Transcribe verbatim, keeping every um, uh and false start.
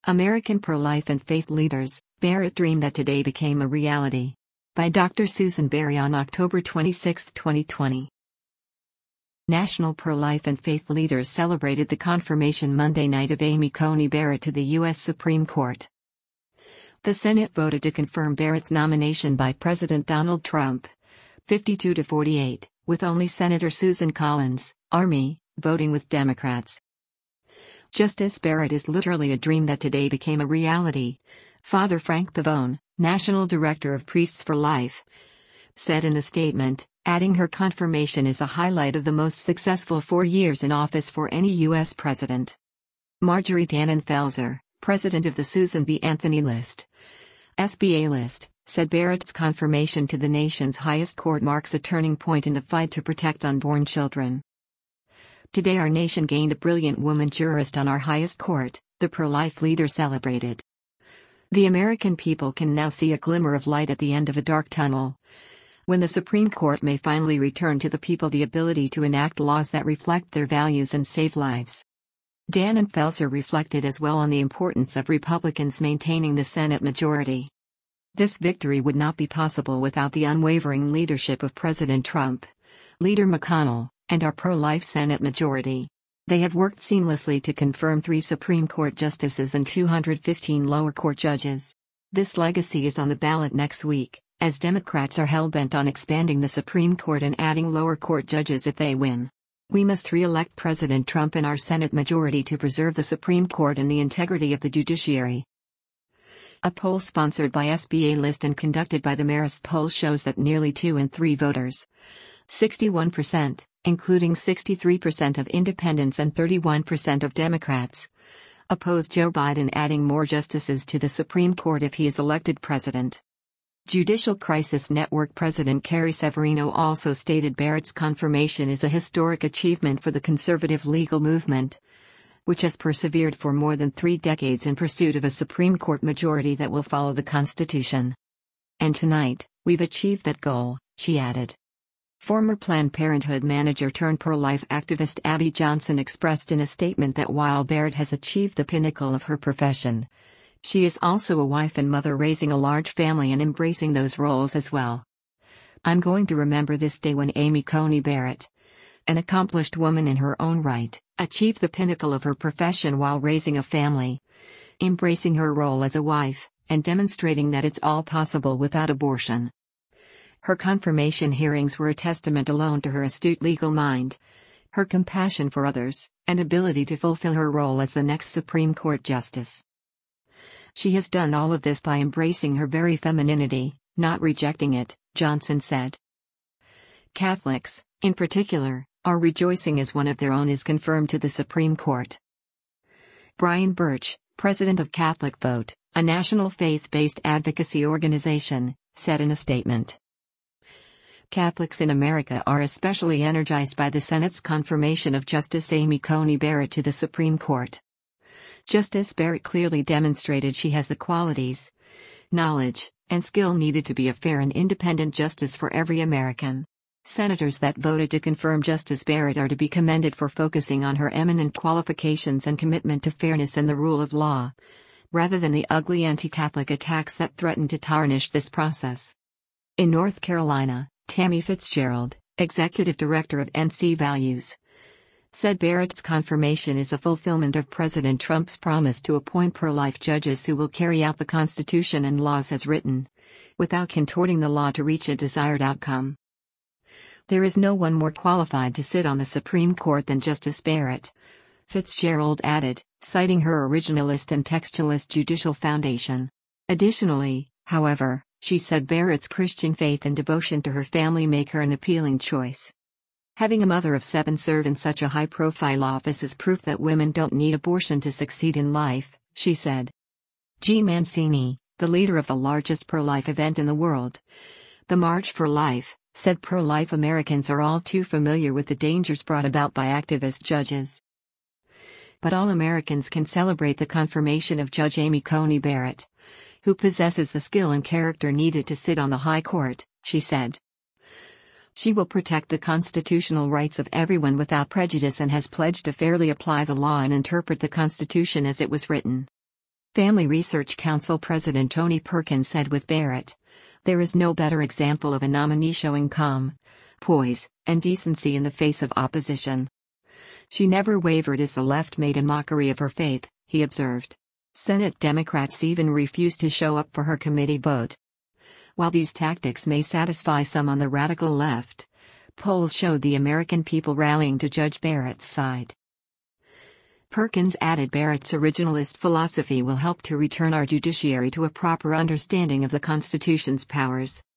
American Pro-Life and Faith Leaders, Barrett Dream That Today Became a Reality. By Doctor Susan Berry on October twenty-sixth, twenty twenty. National Pro-Life and Faith Leaders celebrated the confirmation Monday night of Amy Coney Barrett to the U S Supreme Court. The Senate voted to confirm Barrett's nomination by President Donald Trump, fifty-two to forty-eight, with only Senator Susan Collins, Army, voting with Democrats. Justice Barrett is literally a dream that today became a reality, Father Frank Pavone, National Director of Priests for Life, said in a statement, adding her confirmation is a highlight of the most successful four years in office for any U S president. Marjorie Tannen Felser, president of the Susan B. Anthony List, S B A list, said Barrett's confirmation to the nation's highest court marks a turning point in the fight to protect unborn children. Today our nation gained a brilliant woman jurist on our highest court, the pro-life leader celebrated. The American people can now see a glimmer of light at the end of a dark tunnel, when the Supreme Court may finally return to the people the ability to enact laws that reflect their values and save lives. Tannen Felser reflected as well on the importance of Republicans maintaining the Senate majority. This victory would not be possible without the unwavering leadership of President Trump, Leader McConnell, and our pro-life Senate majority. They have worked seamlessly to confirm three Supreme Court justices and two hundred fifteen lower court judges. This legacy is on the ballot next week, as Democrats are hell-bent on expanding the Supreme Court and adding lower court judges if they win. We must re-elect President Trump and our Senate majority to preserve the Supreme Court and the integrity of the judiciary. A poll sponsored by S B A List and conducted by the Marist poll shows that nearly two in three voters, sixty-one percent, including sixty-three percent of independents and thirty-one percent of Democrats, oppose Joe Biden adding more justices to the Supreme Court if he is elected president. Judicial Crisis Network President Carrie Severino also stated Barrett's confirmation is a historic achievement for the conservative legal movement, which has persevered for more than three decades in pursuit of a Supreme Court majority that will follow the Constitution. And tonight, we've achieved that goal, she added. Former Planned Parenthood manager turned pro-life activist Abby Johnson expressed in a statement that while Barrett has achieved the pinnacle of her profession, she is also a wife and mother raising a large family and embracing those roles as well. I'm going to remember this day when Amy Coney Barrett, an accomplished woman in her own right, achieved the pinnacle of her profession while raising a family, embracing her role as a wife, and demonstrating that it's all possible without abortion. Her confirmation hearings were a testament alone to her astute legal mind, her compassion for others, and ability to fulfill her role as the next Supreme Court justice. She has done all of this by embracing her very femininity, not rejecting it, Johnson said. Catholics, in particular, are rejoicing as one of their own is confirmed to the Supreme Court. Brian Birch, president of Catholic Vote, a national faith-based advocacy organization, said in a statement. Catholics in America are especially energized by the Senate's confirmation of Justice Amy Coney Barrett to the Supreme Court. Justice Barrett clearly demonstrated she has the qualities, knowledge, and skill needed to be a fair and independent justice for every American. Senators that voted to confirm Justice Barrett are to be commended for focusing on her eminent qualifications and commitment to fairness and the rule of law, rather than the ugly anti-Catholic attacks that threaten to tarnish this process. In North Carolina, Tammy Fitzgerald, executive director of N C Values, said Barrett's confirmation is a fulfillment of President Trump's promise to appoint pro-life judges who will carry out the Constitution and laws as written, without contorting the law to reach a desired outcome. There is no one more qualified to sit on the Supreme Court than Justice Barrett, Fitzgerald added, citing her originalist and textualist judicial foundation. Additionally, however, she said Barrett's Christian faith and devotion to her family make her an appealing choice. Having a mother of seven serve in such a high-profile office is proof that women don't need abortion to succeed in life, she said. G. Mancini, the leader of the largest pro-life event in the world, the March for Life, said pro-life Americans are all too familiar with the dangers brought about by activist judges. But all Americans can celebrate the confirmation of Judge Amy Coney Barrett, who possesses the skill and character needed to sit on the high court, she said. She will protect the constitutional rights of everyone without prejudice and has pledged to fairly apply the law and interpret the Constitution as it was written. Family Research Council President Tony Perkins said with Barrett, "There is no better example of a nominee showing calm, poise, and decency in the face of opposition. She never wavered as the left made a mockery of her faith," he observed. Senate Democrats even refused to show up for her committee vote. While these tactics may satisfy some on the radical left, polls showed the American people rallying to Judge Barrett's side. Perkins added Barrett's originalist philosophy will help to return our judiciary to a proper understanding of the Constitution's powers.